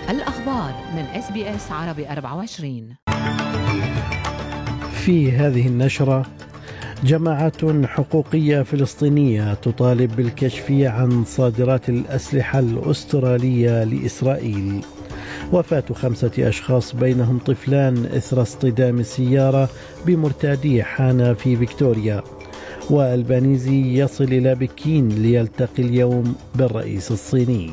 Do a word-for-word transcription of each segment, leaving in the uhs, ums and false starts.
الأخبار من إس بي إس عربي أربعة وعشرين. في هذه النشرة: جماعات حقوقية فلسطينية تطالب بالكشف عن صادرات الأسلحة الأسترالية لإسرائيل. وفاة خمسة أشخاص بينهم طفلان إثر اصطدام السيارة بمرتادي حانة في فيكتوريا. والبانيزي يصل إلى بكين ليلتقي اليوم بالرئيس الصيني.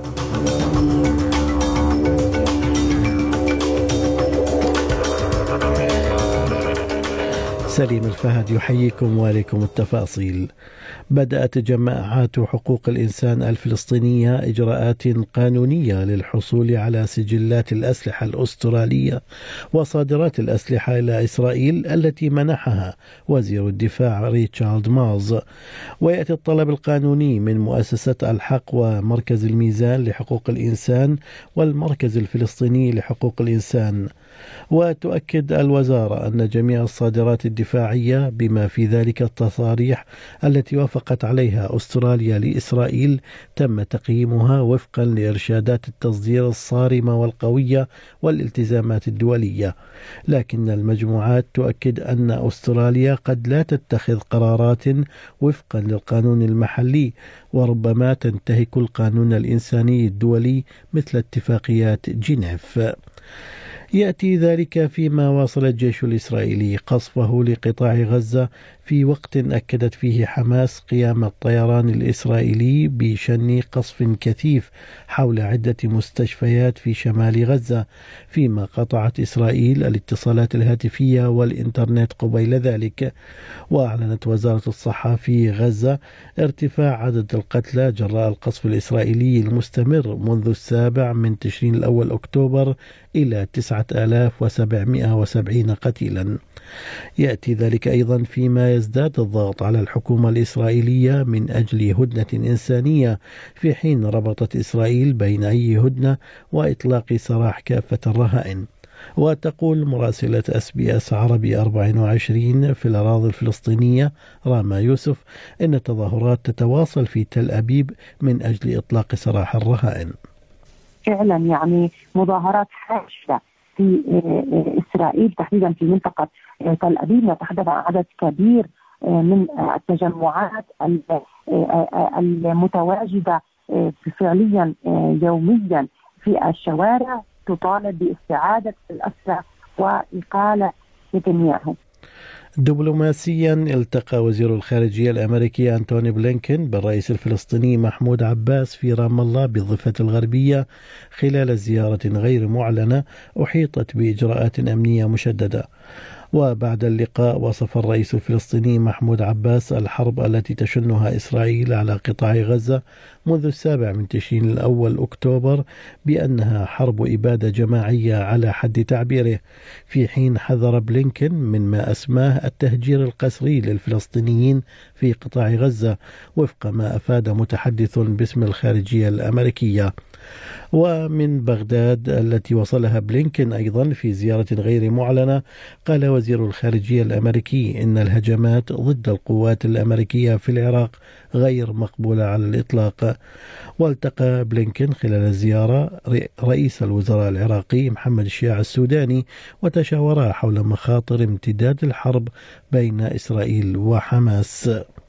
سليم الفهد يحييكم وعليكم التفاصيل. بدأت جماعات حقوق الإنسان الفلسطينية إجراءات قانونية للحصول على سجلات الأسلحة الأسترالية وصادرات الأسلحة إلى إسرائيل التي منحها وزير الدفاع ريتشارد مارز. ويأتي الطلب القانوني من مؤسسة الحق ومركز الميزان لحقوق الإنسان والمركز الفلسطيني لحقوق الإنسان. وتؤكد الوزارة أن جميع الصادرات الدفاعية بما في ذلك التصاريح التي وافقت عليها أستراليا لإسرائيل تم تقييمها وفقا لإرشادات التصدير الصارمة والقوية والالتزامات الدولية. لكن المجموعات تؤكد أن أستراليا قد لا تتخذ قرارات وفقا للقانون المحلي، وربما تنتهك القانون الإنساني الدولي مثل اتفاقيات جنيف. يأتي ذلك فيما واصل الجيش الإسرائيلي قصفه لقطاع غزة في وقت أكدت فيه حماس قيام الطيران الإسرائيلي بشن قصف كثيف حول عدة مستشفيات في شمال غزة، فيما قطعت إسرائيل الاتصالات الهاتفية والإنترنت قبيل ذلك. وأعلنت وزارة الصحة في غزة ارتفاع عدد القتلى جراء القصف الإسرائيلي المستمر منذ السابع من تشرين الأول أكتوبر إلى تسعة آلاف وسبعمائة وسبعين قتيلا. يأتي ذلك أيضا فيما يزداد الضغط على الحكومة الإسرائيلية من أجل هدنة إنسانية، في حين ربطت إسرائيل بين أي هدنة وإطلاق سراح كافة الرهائن. وتقول مراسلة إس بي إس عربي أربعة وعشرين في الأراضي الفلسطينية راما يوسف إن التظاهرات تتواصل في تل أبيب من أجل إطلاق سراح الرهائن. فعلا يعني مظاهرات حاشدة في إسرائيل تحديدا في منطقة تل أبيب. نتحدث عن عدد كبير من التجمعات المتواجدة فعليا يوميا في الشوارع تطالب باستعادة الأسرى وإقالة نتنياهو. دبلوماسيا، التقى وزير الخارجية الأمريكي أنتوني بلينكن بالرئيس الفلسطيني محمود عباس في رام الله بالضفة الغربية خلال زيارة غير معلنة أحيطت بإجراءات أمنية مشددة. وبعد اللقاء وصف الرئيس الفلسطيني محمود عباس الحرب التي تشنها إسرائيل على قطاع غزة منذ السابع من تشرين الأول أكتوبر بأنها حرب إبادة جماعية على حد تعبيره، في حين حذر بلينكن من ما أسماه التهجير القسري للفلسطينيين في قطاع غزة وفق ما أفاد متحدث باسم الخارجية الأمريكية. ومن بغداد التي وصلها بلينكن أيضا في زيارة غير معلنة، قال وزير الخارجية الأمريكي إن الهجمات ضد القوات الأمريكية في العراق غير مقبولة على الإطلاق. والتقى بلينكن خلال الزيارة رئيس الوزراء العراقي محمد الشياع السوداني وتشاورا حول مخاطر امتداد الحرب بين إسرائيل وحماس.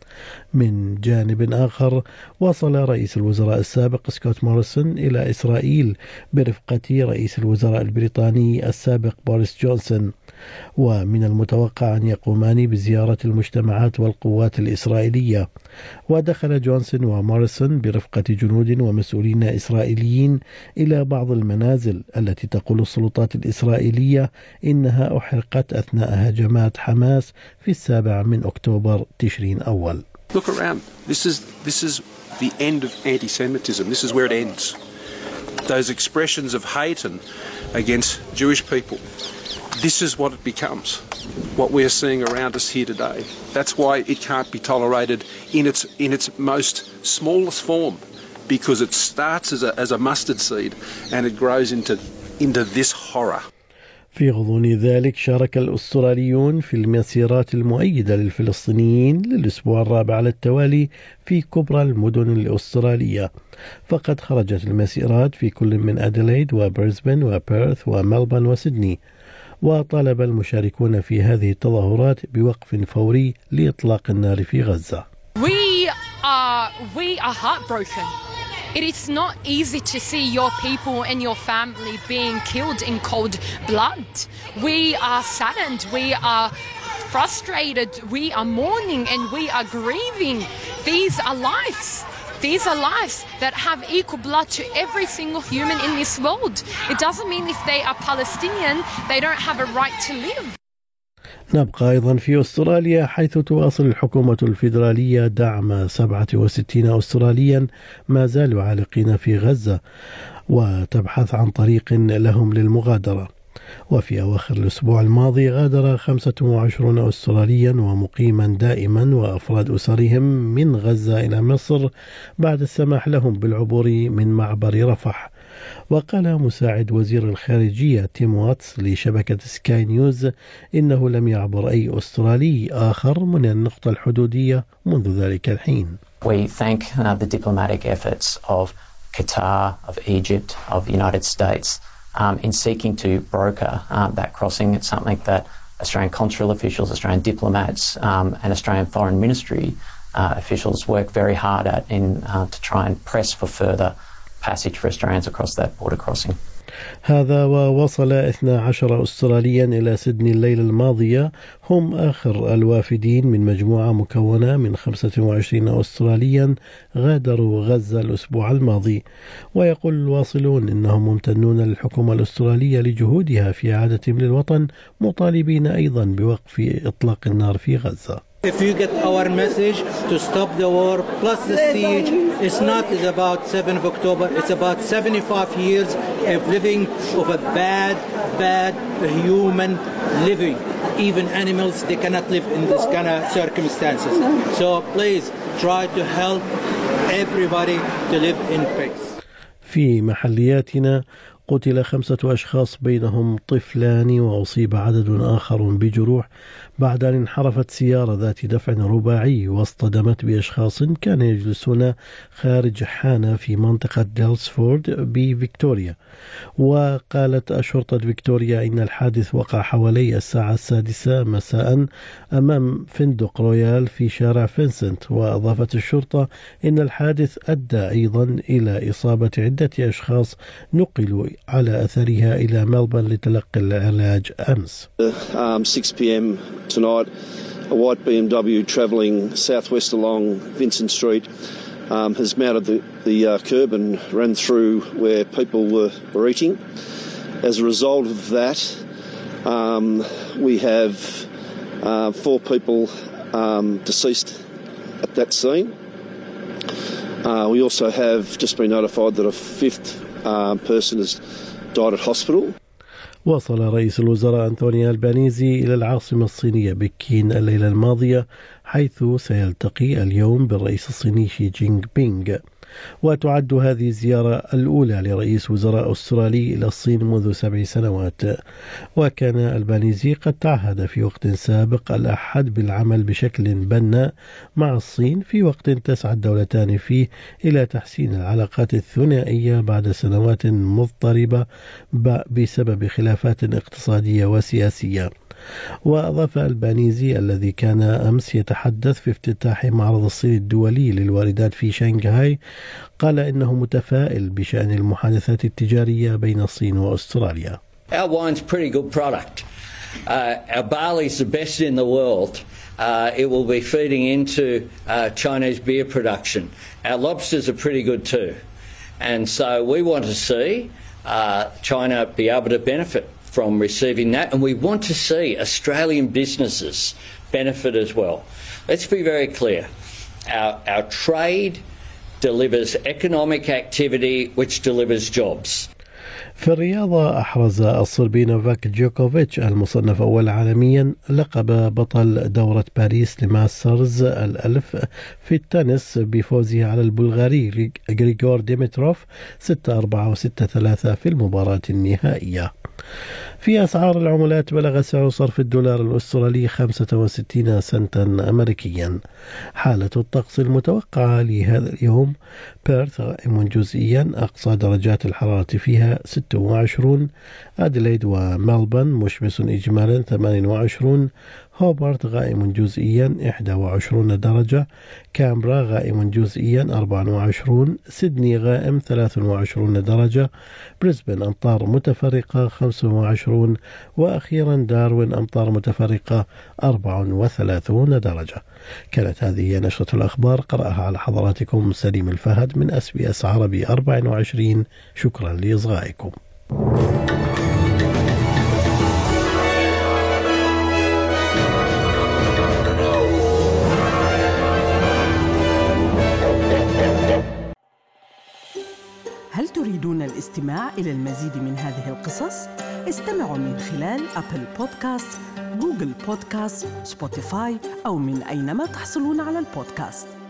من جانب آخر، وصل رئيس الوزراء السابق سكوت موريسون إلى إسرائيل برفقة رئيس الوزراء البريطاني السابق بوريس جونسون، ومن المتوقع أن يقومان بزيارة المجتمعات والقوات الإسرائيلية. ودخل جونسون وموريسون برفقة جنود ومسؤولين إسرائيليين إلى بعض المنازل التي تقول السلطات الإسرائيلية إنها أحرقت أثناء هجمات حماس في السابع من أكتوبر تشرين أول. Look around. This is this is the end of anti-Semitism. This is where it ends. Those expressions of hate and against Jewish people. This is what it becomes. What we are seeing around us here today. That's why it can't be tolerated in its in its most smallest form, because it starts as a as a mustard seed and it grows into into this horror. في غضون ذلك شارك الأستراليون في المسيرات المؤيدة للفلسطينيين للأسبوع الرابع على التوالي في كبرى المدن الأسترالية، فقد خرجت المسيرات في كل من أديلايد وبريسبن وبيرث وملبورن وسيدني، وطالب المشاركون في هذه التظاهرات بوقف فوري لإطلاق النار في غزة. We are, we are heartbroken. It is not easy to see your people and your family being killed in cold blood. We are saddened, we are frustrated, we are mourning and we are grieving. These are lives. These are lives that have equal blood to every single human in this world. It doesn't mean if they are Palestinian, they don't have a right to live. نبقى أيضا في أستراليا، حيث تواصل الحكومة الفيدرالية دعم سبعة وستين أستراليا ما زالوا عالقين في غزة، وتبحث عن طريق لهم للمغادرة. وفي أواخر الأسبوع الماضي غادر خمسة وعشرين أستراليا ومقيما دائما وأفراد أسرهم من غزة إلى مصر بعد السماح لهم بالعبور من معبر رفح. وقال مساعد وزير الخارجية تيم واتس لشبكة سكاي نيوز إنه لم يعبر أي أسترالي آخر من النقطة الحدودية منذ ذلك الحين. We thank uh, the diplomatic efforts of Qatar, of Egypt, of the United States um, in seeking to broker um, that crossing. It's something that Australian consular officials, Australian diplomats um, and Australian Foreign Ministry uh, officials work very hard at in uh, to try and press for further passage for Australians across that border crossing. هذا ووصل اثنا عشر أستراليا إلى سيدني الليلة الماضية، هم آخر الوافدين من مجموعة مكونة من خمسة وعشرين أستراليا غادروا غزة الأسبوع الماضي. ويقول الواصلون إنهم ممتنون للحكومة الأسترالية لجهودها في إعادتهم للوطن، مطالبين أيضا بوقف إطلاق النار في غزة. If you get our message to stop the war plus the siege, it's not about seventh of October, it's about seventy-five years of living of a bad, bad human living. Even animals, they cannot live in this kind of circumstances. So please try to help everybody to live in peace. في محلياتنا قتل خمسة أشخاص بينهم طفلان، وأصيب عدد آخر بجروح بعد أن انحرفت سيارة ذات دفع رباعي واصطدمت بأشخاص كانوا يجلسون خارج حانة في منطقة ديلسفورد بفيكتوريا. وقالت شرطة فيكتوريا إن الحادث وقع حوالي الساعة السادسة مساء أمام فندق رويال في شارع فينسنت. وأضافت الشرطة إن الحادث أدى أيضا إلى إصابة عدة أشخاص نقلوا على أثرها إلى ملبورن لتلقي العلاج أمس. um, six p m tonight, a white B M W travelling southwest along Vincent Street um, has mounted the, the uh, curb and ran through where people were, were eating. As a result of that, um, we have uh, four people um, deceased at that scene. Uh, we also have just been notified that a fifth uh, person has died at hospital. وصل رئيس الوزراء أنتوني ألبانيزي إلى العاصمة الصينية بكين الليلة الماضية، حيث سيلتقي اليوم بالرئيس الصيني شي جينغ بينغ. وتعد هذه الزيارة الأولى لرئيس وزراء أسترالي إلى الصين منذ سبع سنوات. وكان ألبانيزي قد تعهد في وقت سابق الأحد بالعمل بشكل بناء مع الصين في وقت تسعى الدولتان فيه إلى تحسين العلاقات الثنائية بعد سنوات مضطربة بسبب خلافات اقتصادية وسياسية. وأضاف ألبانيزي الذي كان أمس يتحدث في افتتاح معرض الصين الدولي للواردات في شنغهاي، قال إنه متفائل بشأن المحادثات التجارية بين الصين وأستراليا. Our wine's pretty good product. Uh, our barley's the best in the world. Uh, it will be feeding into uh, Chinese beer production. Our lobsters are pretty good too. And so we want to see uh, China be able to benefit from receiving that, and we want to see Australian businesses benefit as well. Let's be very clear. Our, our trade delivers economic activity which delivers jobs. في الرياضة أحرز الصربي نوفاك جوكوفيتش المصنف أول عالميا لقب بطل دورة باريس لماسترز الألف في التنس بفوزه على البلغاري غريغور ديمتروف ستة أربعة وستة ثلاثة في المباراة النهائية. في أسعار العملات بلغ سعر صرف الدولار الأسترالي خمسة وستين سنتا أمريكيا. حالة الطقس المتوقعة لهذا اليوم: بيرث غائم جزئيا، أقصى درجات الحرارة فيها ستة وعشرين. أديلايد وملبون مشمس إجمالا ثمانية وعشرين. هوبارت غائم جزئيا إحدى وعشرين درجة. كامبرا غائم جزئيا أربعة وعشرين. سيدني غائم ثلاثة وعشرين درجة. بريسبن أمطار متفرقة خمسة وعشرين. وأخيرا داروين أمطار متفرقة أربعة وثلاثين درجة. كانت هذه نشرة الأخبار، قرأها على حضراتكم سليم الفهد من إس بي إس عربي أربعة وعشرين. شكرا لإصغائكم. هل تريدون الاستماع إلى المزيد من هذه القصص؟ استمعوا من خلال أبل بودكاست، جوجل بودكاست، سبوتيفاي أو من أينما تحصلون على البودكاست.